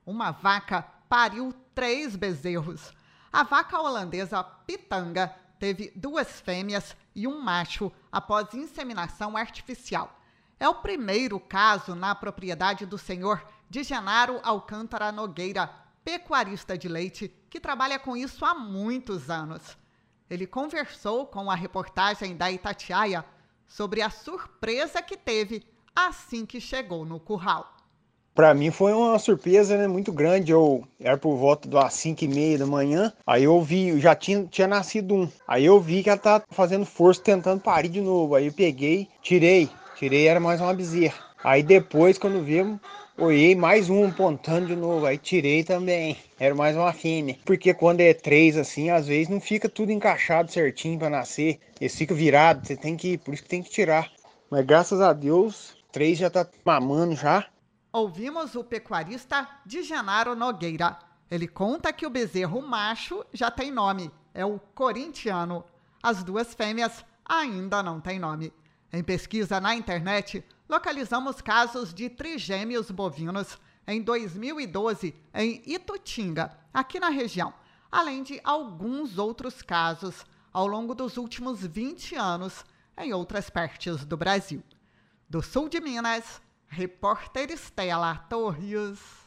uma vaca pariu 3 bezerros. A vaca holandesa Pitanga teve 2 fêmeas e um macho após inseminação artificial. É o primeiro caso na propriedade do senhor de Genaro Alcântara Nogueira, pecuarista de leite, que trabalha com isso há muitos anos. Ele conversou com a reportagem da Itatiaia sobre a surpresa que teve assim que chegou no curral. Para mim foi uma surpresa, né, muito grande. Era por volta das 5h30 da manhã. Aí eu vi, já tinha nascido um. Aí eu vi que ela tá fazendo força, tentando parir de novo. Aí eu peguei, tirei, era mais uma bezerra. Aí depois, quando vimos, olhei mais um apontando de novo. Aí tirei também. Era mais uma fêmea. Porque quando é 3 assim, às vezes não fica tudo encaixado certinho para nascer. Eles ficam virados, por isso que tem que tirar. Mas graças a Deus, 3 já tá mamando já. Ouvimos o pecuarista de Genaro Nogueira. Ele conta que o bezerro macho já tem nome, é o Corintiano. As 2 fêmeas ainda não têm nome. Em pesquisa na internet, localizamos casos de trigêmeos bovinos em 2012 em Itutinga, aqui na região, além de alguns outros casos ao longo dos últimos 20 anos em outras partes do Brasil. Do sul de Minas, repórter Estela Torres.